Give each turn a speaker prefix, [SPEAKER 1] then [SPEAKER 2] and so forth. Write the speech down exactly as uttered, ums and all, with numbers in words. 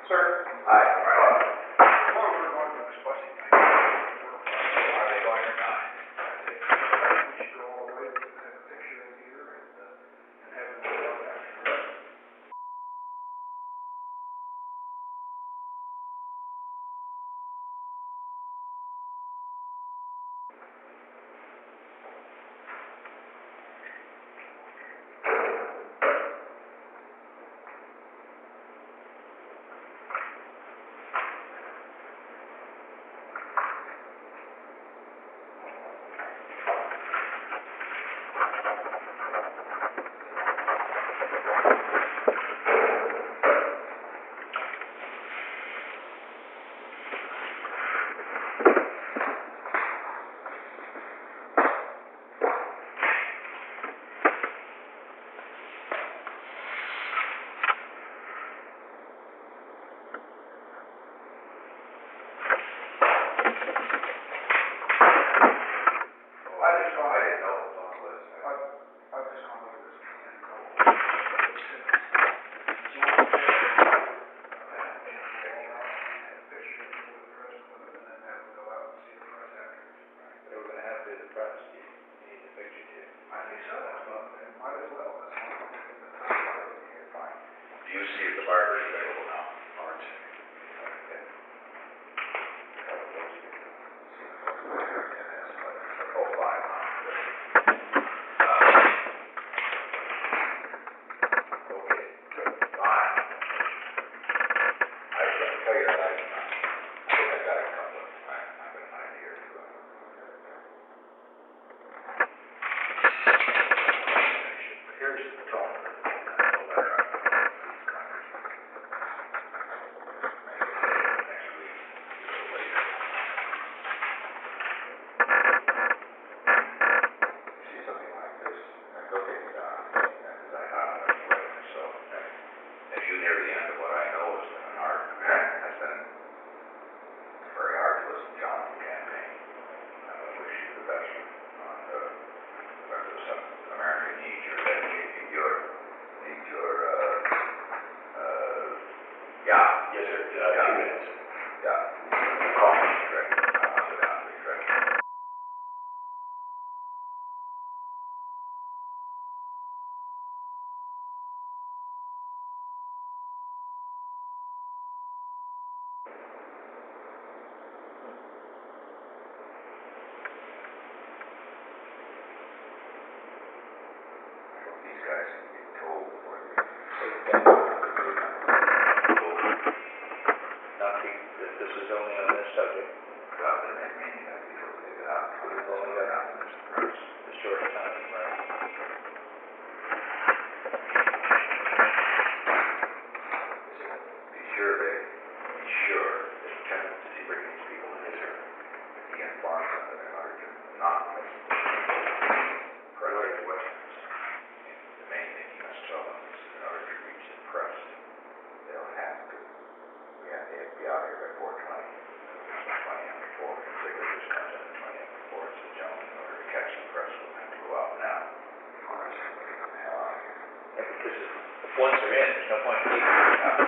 [SPEAKER 1] Sir?
[SPEAKER 2] Aye. Right.
[SPEAKER 1] As long as we're going to this busing thing.
[SPEAKER 2] Are they going or not?
[SPEAKER 1] We should go all the way, we can have a picture in here and, uh, and have them go out after.
[SPEAKER 2] Do you see if the barber is available now, Lawrence? Oh, fine. Uh, okay, good. Fine. I was going to tell you that I, I think I got a couple of, I, I'm going to find here. Here's the phone. Near the end of what I know has been an art, has been very hard to listen to John campaign. I wish you the best on the rest of some America needs your need your need your uh uh yeah, yes sir, uh, yeah. Two minutes. Yeah. Call me direct. I'll go down to the direct. These guys can be told before they
[SPEAKER 3] Nothing, that this is only on this subject.
[SPEAKER 2] well, they make meaning that people take it out.
[SPEAKER 3] We've only got the short time, right?
[SPEAKER 2] Be sure they, be sure that Lieutenant, if he brings these people in his room, he informs them that in order to not miss correct westerns, the main thing he must tell them is in order to reach the press, they'll have to, we have to be out here by four twenty, twenty after four, if they could just comes in at twenty after four, it's a gentleman, in order to catch the press, we'll have to go out now. Of course, we'll get the hell out of here.
[SPEAKER 3] Yeah, because if once they're in, there's no point in leaving.